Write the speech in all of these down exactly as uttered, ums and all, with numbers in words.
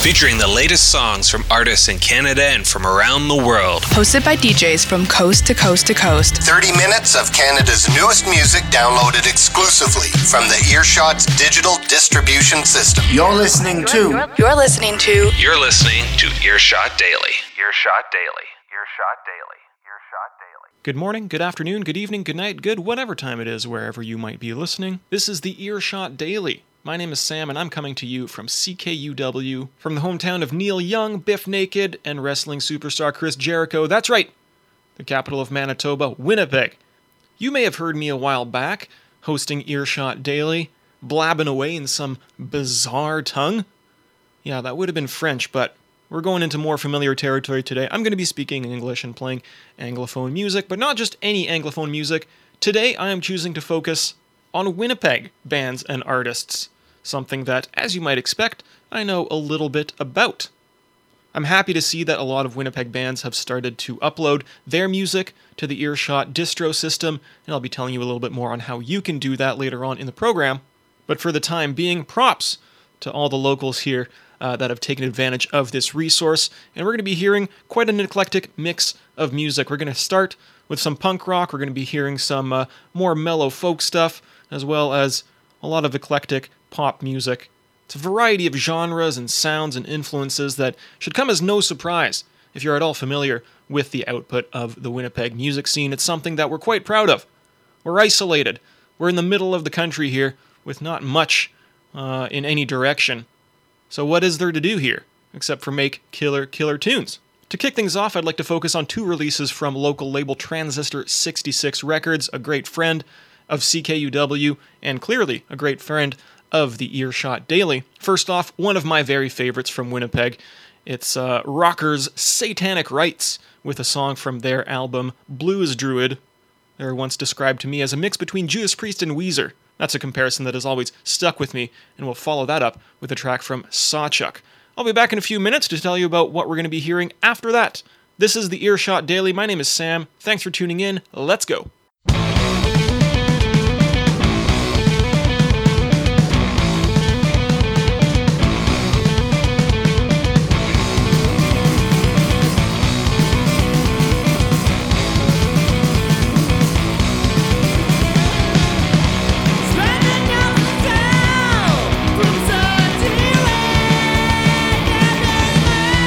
featuring the latest songs from artists in Canada and from around the world. Hosted by D Js from coast to coast to coast. thirty minutes of Canada's newest music downloaded exclusively from the Earshot's digital distribution system. You're listening to... You're, you're listening to... You're listening to Earshot Daily. Earshot Daily. Earshot Daily. Earshot Daily. Good morning, good afternoon, good evening, good night, good whatever time it is wherever you might be listening. This is the Earshot Daily. My name is Sam, and I'm coming to you from C K U W, from the hometown of Neil Young, Biff Naked, and wrestling superstar Chris Jericho. That's right, the capital of Manitoba, Winnipeg. You may have heard me a while back, hosting Earshot Daily, blabbing away in some bizarre tongue. Yeah, that would have been French, but we're going into more familiar territory today. I'm going to be speaking English and playing Anglophone music, but not just any Anglophone music. Today, I am choosing to focus on Winnipeg bands and artists. Something that, as you might expect, I know a little bit about. I'm happy to see that a lot of Winnipeg bands have started to upload their music to the Earshot distro system, and I'll be telling you a little bit more on how you can do that later on in the program. But for the time being, props to all the locals here uh, that have taken advantage of this resource, and we're going to be hearing quite an eclectic mix of music. We're going to start with some punk rock, we're going to be hearing some uh, more mellow folk stuff, as well as a lot of eclectic pop music. It's a variety of genres and sounds and influences that should come as no surprise if you're at all familiar with the output of the Winnipeg music scene. It's something that we're quite proud of. We're isolated. We're in the middle of the country here with not much uh, in any direction. So what is there to do here except for make killer, killer tunes? To kick things off, I'd like to focus on two releases from local label Transistor sixty-six Records, a great friend of C K U W and clearly a great friend of the Earshot Daily. First off, one of my very favorites from Winnipeg. It's uh, rockers Satanic Rites with a song from their album Blues Druid. They were once described to me as a mix between Judas Priest and Weezer. That's a comparison that has always stuck with me, and we'll follow that up with a track from Sawchuck. I'll be back in a few minutes to tell you about what we're going to be hearing after that. This is the Earshot Daily. My name is Sam. Thanks for tuning in. Let's go.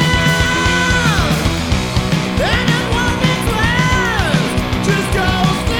Just go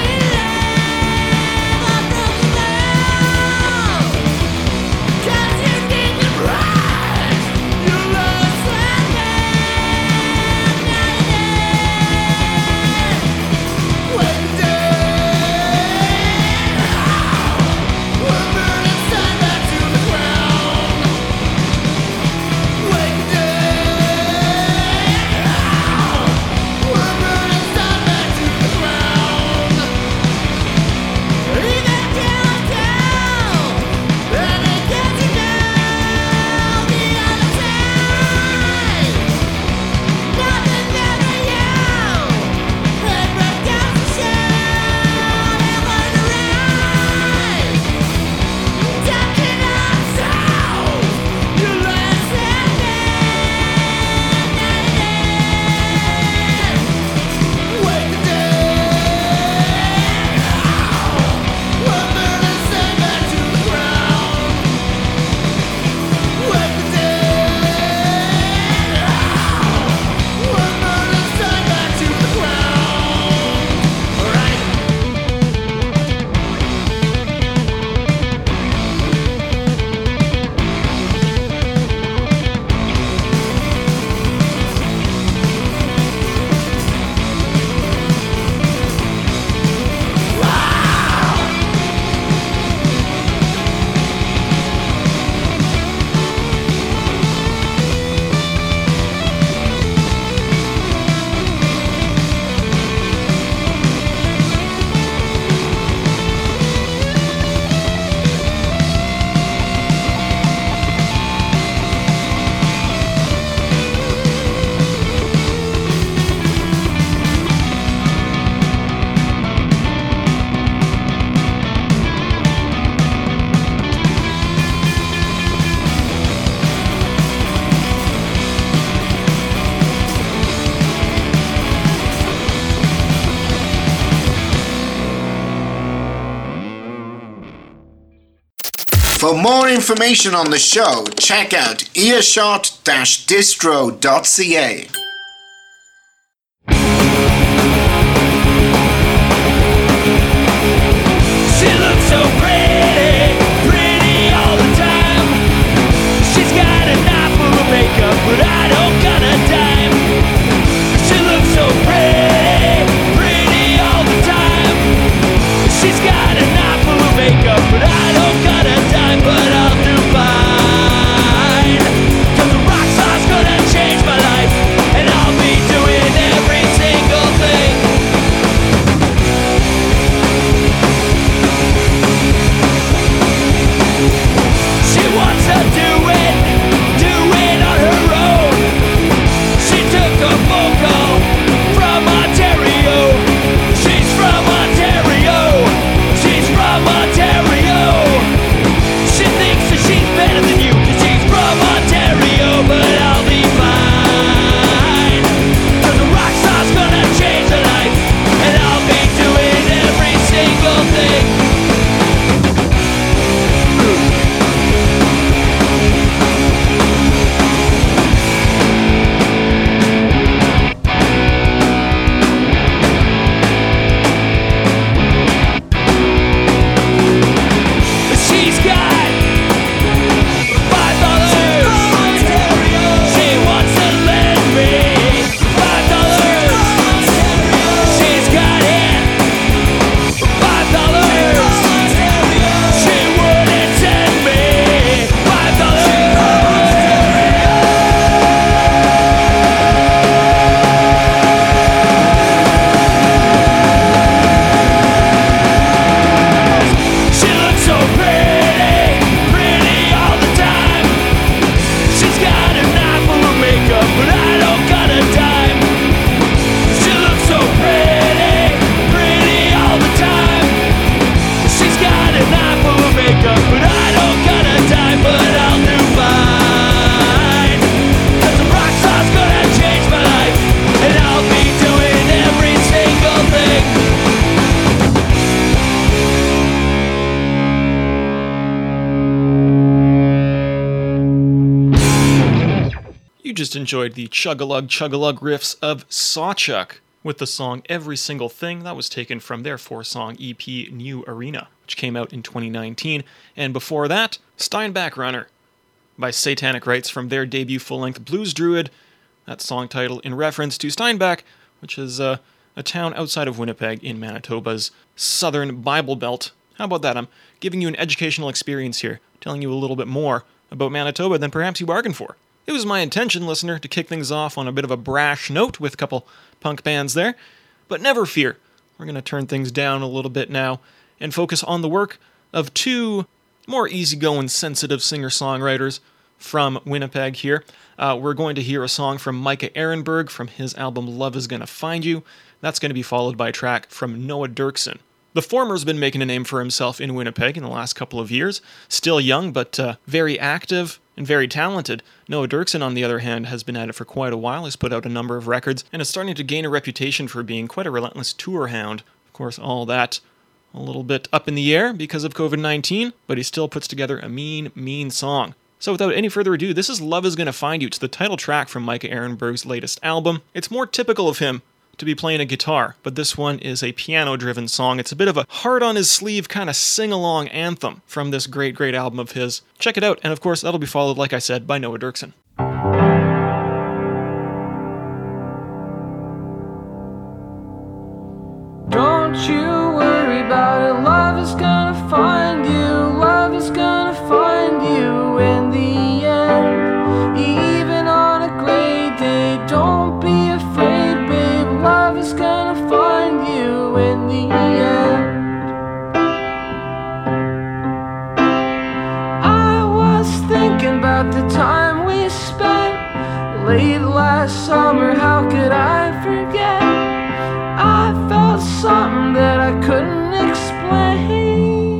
For more information on the show, check out earshot dash distro dot c a. She looks so pretty, pretty all the time. She's got an eye full of makeup, but I don't got a dime. She looks so pretty, pretty all the time. She's got an eye full of makeup, but I don't got a dime, but I'll do fine. 'Cause the rock star's gonna change my life, and I'll be doing every single thing. She wants to do it, do it on her own. She took a phone call from Ontario. She's from Ontario. She's from Ontario. She thinks that she's better than you 'cause she's from Ontario, but I'll be fine. 'Cause the rock star's gonna change her life, and I'll be doing every single thing. She's got five dollars. She wants to lend me five dollars. She's got it. Five dollars. She wouldn't send me five dollars. She looks so pretty, pretty all the time. She's got an eye full of makeup, but I don't got a dime. She looks so pretty, pretty all the time. She's got an eye full of makeup, but I don't got a dime, but I'll do fine. 'Cause the rock star's gonna change my life, and I'll be doing every single thing. You just enjoyed the chug-a-lug chug-a-lug riffs of Sawchuck with the song Every Single Thing. That was taken from their four-song E P New Arena, which came out in twenty nineteen. And before that, Steinbach Runner by Satanic Rites from their debut full-length Blues Druid. That song title in reference to Steinbach, which is uh, a town outside of Winnipeg in Manitoba's southern Bible Belt. How about that? I'm giving you an educational experience here, telling you a little bit more about Manitoba than perhaps you bargained for. It was my intention, listener, to kick things off on a bit of a brash note with a couple punk bands there, but never fear. We're going to turn things down a little bit now and focus on the work of two more easygoing, sensitive singer-songwriters from Winnipeg here. Uh, we're going to hear a song from Micah Ehrenberg from his album Love Is Gonna Find You. That's going to be followed by a track from Noah Dirksen. The former's been making a name for himself in Winnipeg in the last couple of years. Still young, but uh, very active and very talented. Noah Dirksen, on the other hand, has been at it for quite a while. He's put out a number of records and is starting to gain a reputation for being quite a relentless tour hound. Of course, all that a little bit up in the air because of covid nineteen, but he still puts together a mean, mean song. So without any further ado, this is Love Is Gonna Find You. It's the title track from Micah Ehrenberg's latest album. It's more typical of him to be playing a guitar, but this one is a piano-driven song. It's a bit of a heart-on-his-sleeve kind of sing-along anthem from this great, great album of his. Check it out, and of course, that'll be followed, like I said, by Noah Dirksen. Don't you worry about it, love is gonna find you, love is gonna find you in the end. Even on a gray day, don't be afraid, babe, love is gonna find you in the end. I was thinking about the time we spent late last summer, how could I forget? I felt something that I couldn't explain,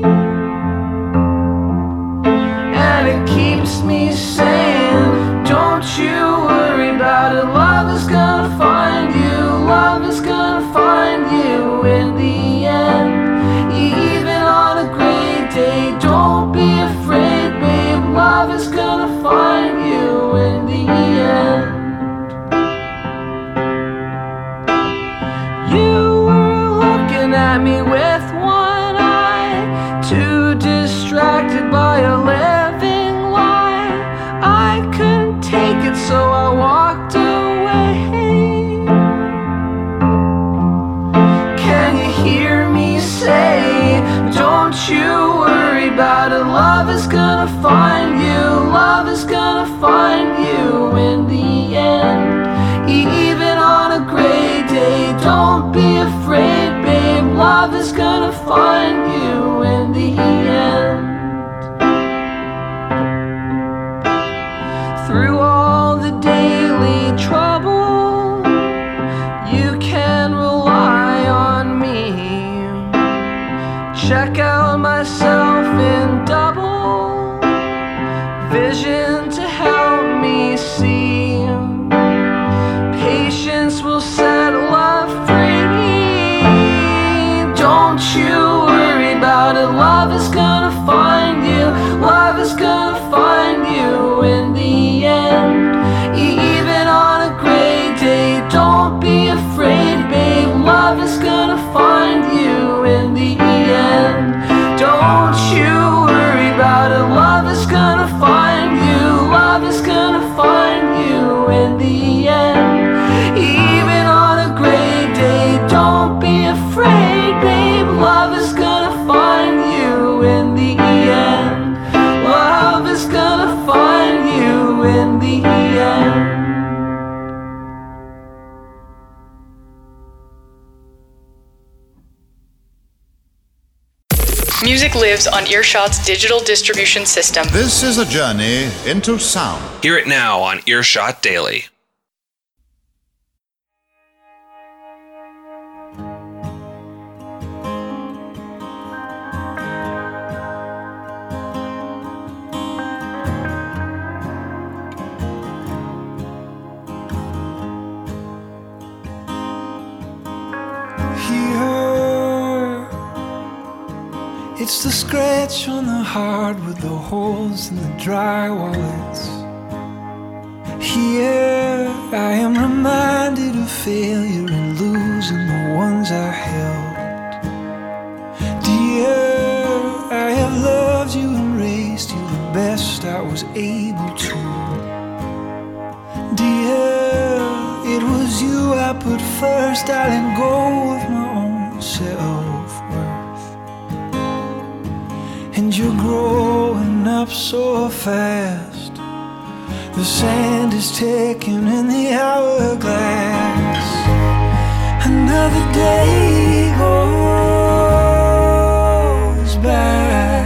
and it keeps me saying, don't you worry about it, love is gonna find you, love is gonna find you in the end. Even on a great day, don't be afraid, walked away. Can you hear me say, don't you worry about it, love is gonna find you, love is gonna find you in the end. Even on a gray day, don't be afraid, babe, love is gonna find you in the end. Through all the daily trouble, you can rely on me. Check out myself in double vision to help me see. Patience will set love free. Don't you worry about it, love is gonna find you, love is gonna find you in the end. Even on a gray day, don't be afraid, babe, love is gonna find you in the end. Don't you worry about it, love is gonna find you, love is gonna find you in the end. Even on a gray day, don't be afraid, babe, love is gonna find you in the end. Love is gonna find you in the end. Music lives on Earshot's digital distribution system. This is a journey into sound. Hear it now on Earshot Daily. It's the scratch on the heart with the holes in the drywall. It's here I am reminded of failure and losing the ones I held. Dear, I have loved you and raised you the best I was able to. Dear, it was you I put first. I let go of my own self-worth. And you're growing up so fast. The sand is ticking in the hourglass. Another day goes by.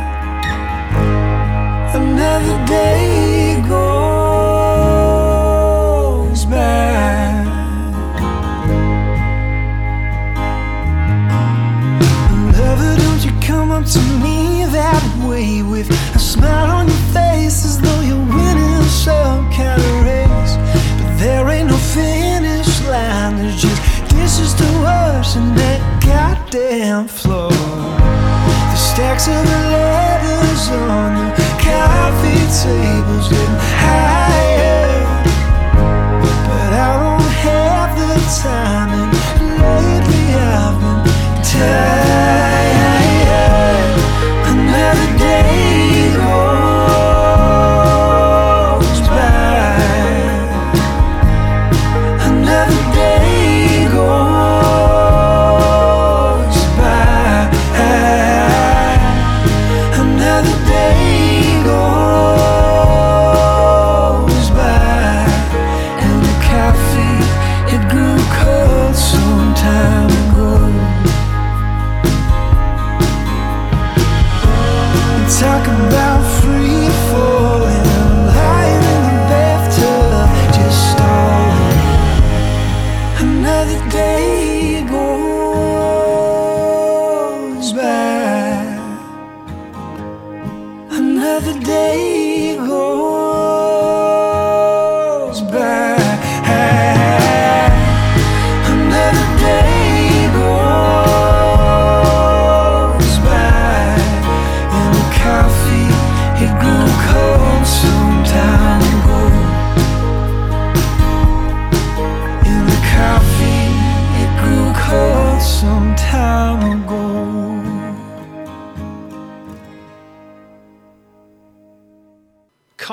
Another day goes by. Lover, don't you come up to me that way with a smile on your face as though you're winning some kind of race. But there ain't no finish line, there's just dishes to wash in that goddamn floor. The stacks of the letters on the coffee tables getting higher, but I don't have the time, and lately I've been tired. Another day goes by. Another day goes by. Another day goes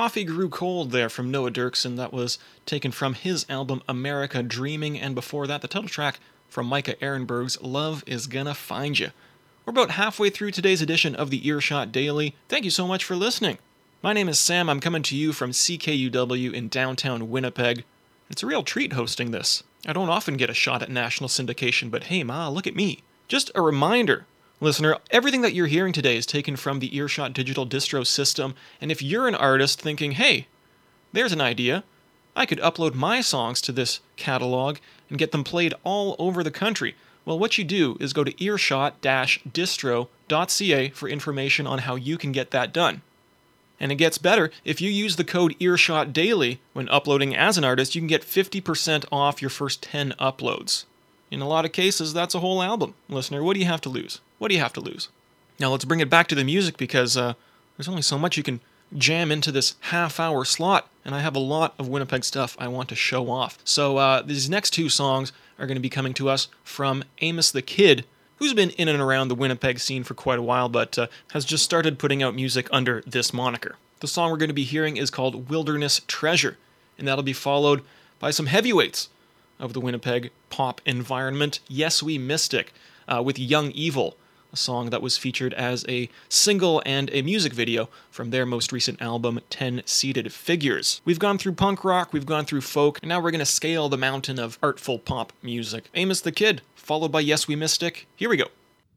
Coffee Grew Cold there from Noah Dirksen. That was taken from his album America Dreaming, and before that, the title track from Micah Ehrenberg's Love Is Gonna Find Ya. We're about halfway through today's edition of the Earshot Daily. Thank you so much for listening. My name is Sam. I'm coming to you from C K U W in downtown Winnipeg. It's a real treat hosting this. I don't often get a shot at national syndication, but hey ma, look at me. Just a reminder, listener, everything that you're hearing today is taken from the Earshot digital distro system, and if you're an artist thinking, hey, there's an idea, I could upload my songs to this catalog and get them played all over the country, well, what you do is go to earshot dash distro dot c a for information on how you can get that done. And it gets better. If you use the code EarshotDaily when uploading as an artist, you can get fifty percent off your first ten uploads. In a lot of cases, that's a whole album. Listener, what do you have to lose? What do you have to lose? Now let's bring it back to the music because uh, there's only so much you can jam into this half-hour slot, and I have a lot of Winnipeg stuff I want to show off. So uh, these next two songs are going to be coming to us from Amos the Kid, who's been in and around the Winnipeg scene for quite a while, but uh, has just started putting out music under this moniker. The song we're going to be hearing is called Wilderness Treasure, and that'll be followed by some heavyweights of the Winnipeg pop environment, Yes We Mystic, uh, with Young Evil, a song that was featured as a single and a music video from their most recent album, Ten Seated Figures. We've gone through punk rock, we've gone through folk, and now we're going to scale the mountain of artful pop music. Amos the Kid, followed by Yes We Mystic. Here we go.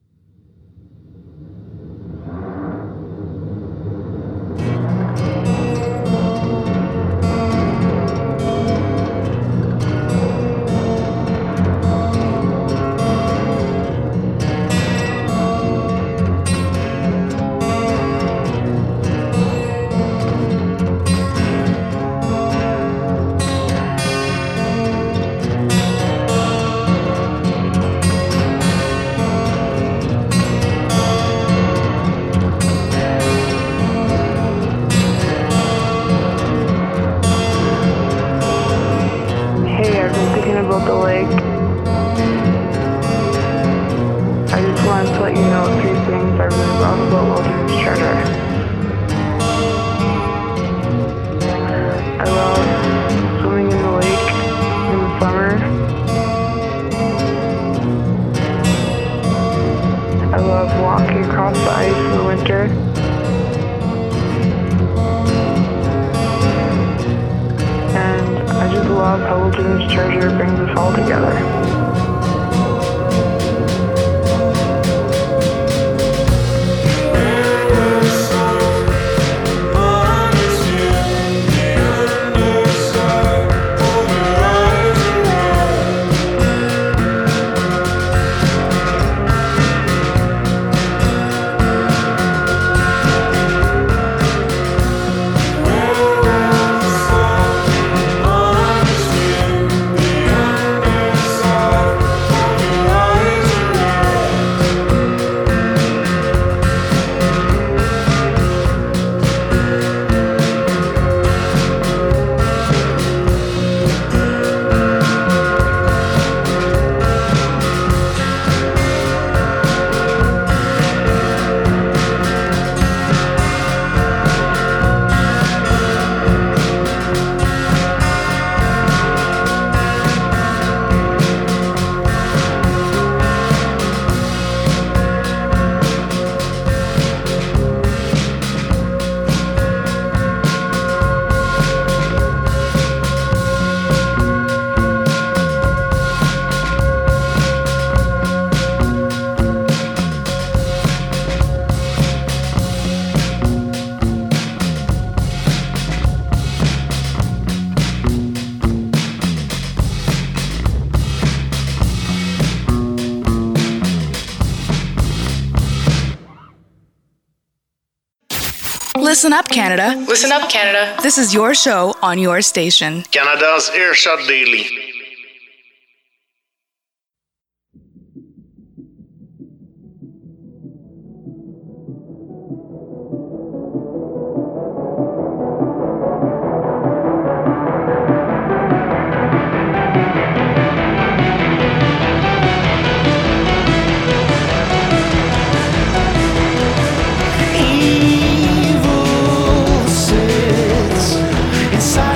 Listen up, Canada. Listen up, Canada. This is your show on your station. Canada's Earshot Daily. Evil sits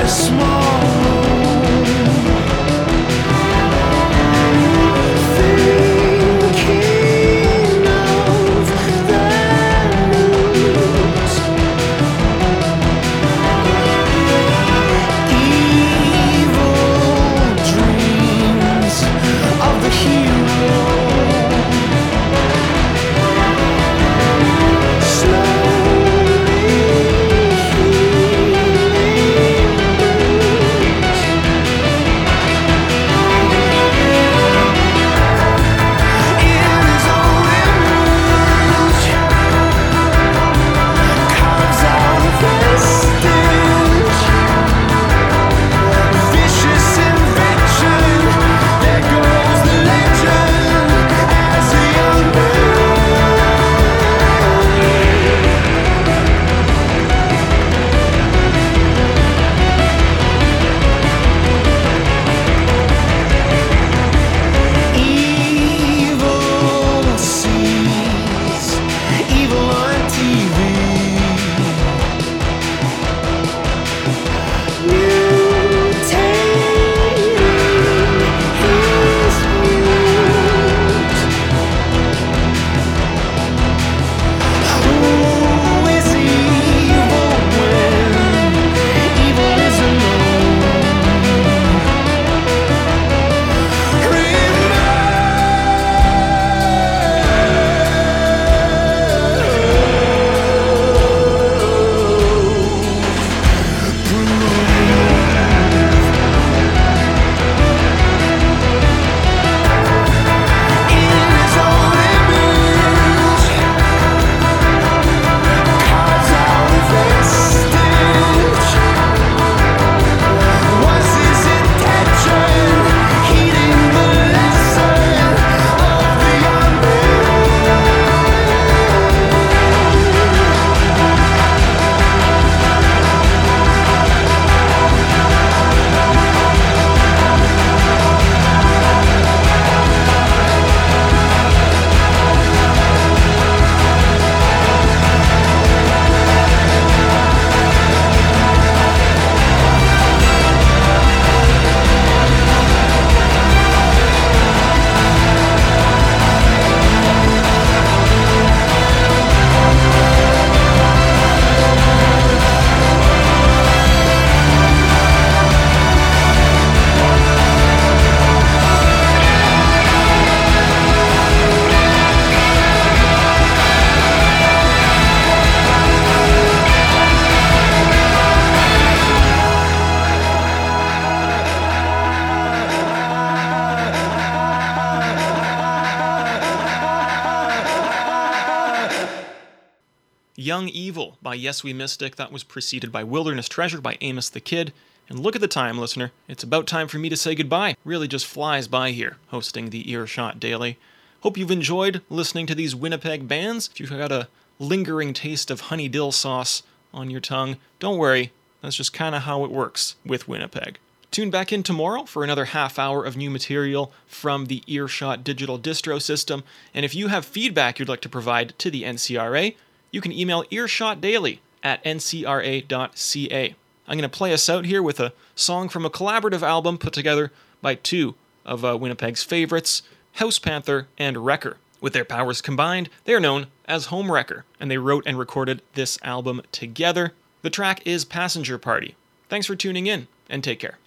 Young Evil by Yes We Mystic. That was preceded by Wilderness Treasure by Amos the Kid. And look at the time, listener. It's about time for me to say goodbye. Really just flies by here, hosting the Earshot Daily. Hope you've enjoyed listening to these Winnipeg bands. If you've got a lingering taste of honey dill sauce on your tongue, don't worry. That's just kind of how it works with Winnipeg. Tune back in tomorrow for another half hour of new material from the Earshot digital distro system. And if you have feedback you'd like to provide to the N C R A, you can email earshotdaily at n c r a dot c a. I'm going to play us out here with a song from a collaborative album put together by two of uh, Winnipeg's favorites, House Panther and Wrecker. With their powers combined, they are known as Home Wrecker, and they wrote and recorded this album together. The track is Passenger Party. Thanks for tuning in, and take care.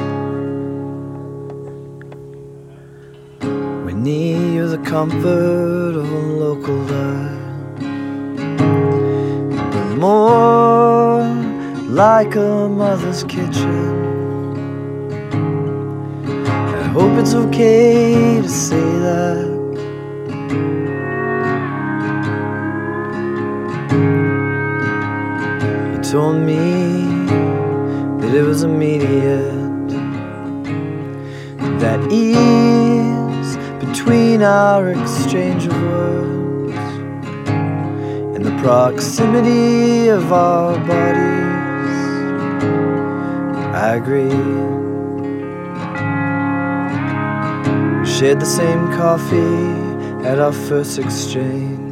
We need the comfort of a local life, but more like a mother's kitchen. I hope it's okay to say that. You told me that it was immediate, that ease between our exchange of words and the proximity of our bodies. I agree. We shared the same coffee at our first exchange.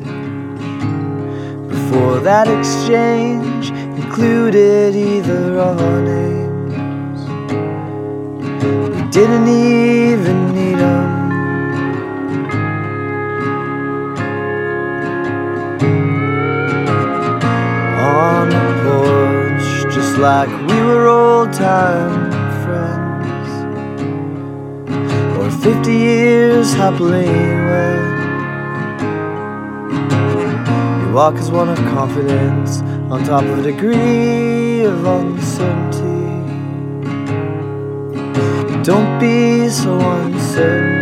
Before that exchange included either of our names, didn't even need 'em. On the porch, just like we were old-time friends, or fifty years happily wed. You walk as one of confidence on top of a degree of uncertainty. Don't be so uncertain.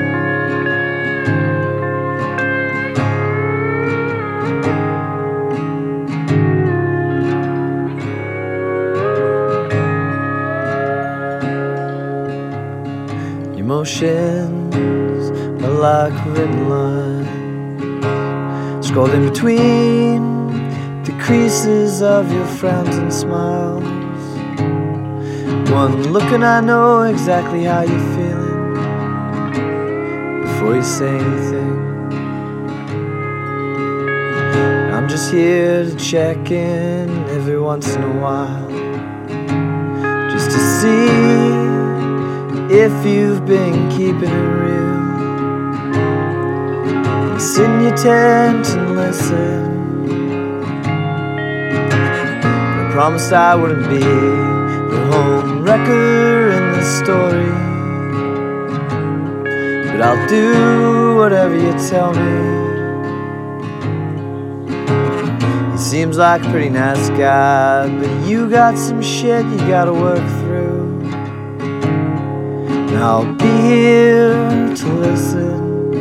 Emotions are like written lines, scrolled in between the creases of your frowns and smiles. One look and I know exactly how you're feeling before you say anything. I'm just here to check in every once in a while, just to see if you've been keeping it real. Sit in your tent and listen. I promised I wouldn't be the home wrecker in this story, but I'll do whatever you tell me. He seems like a pretty nice guy, but you got some shit you gotta work through. And I'll be here to listen,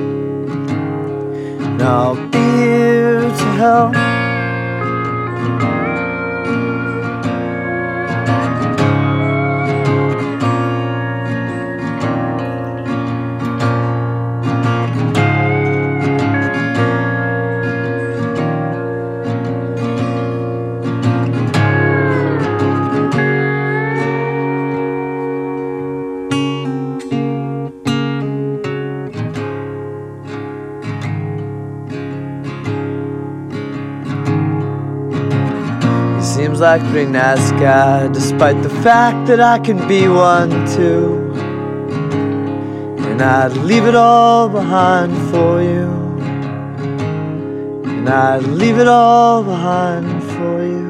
and I'll be here to help. Seems like a pretty nice guy, despite the fact that I can be one too. And I'd leave it all behind for you, and I'd leave it all behind for you.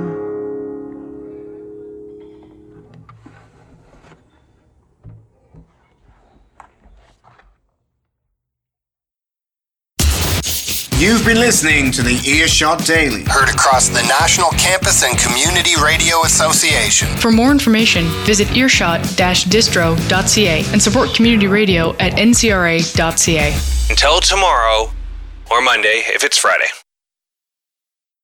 You've been listening to the Earshot Daily. Heard across the National Campus and Community Radio Association. For more information, visit earshot dash distro dot c a and support community radio at n c r a dot c a. Until tomorrow, or Monday if it's Friday.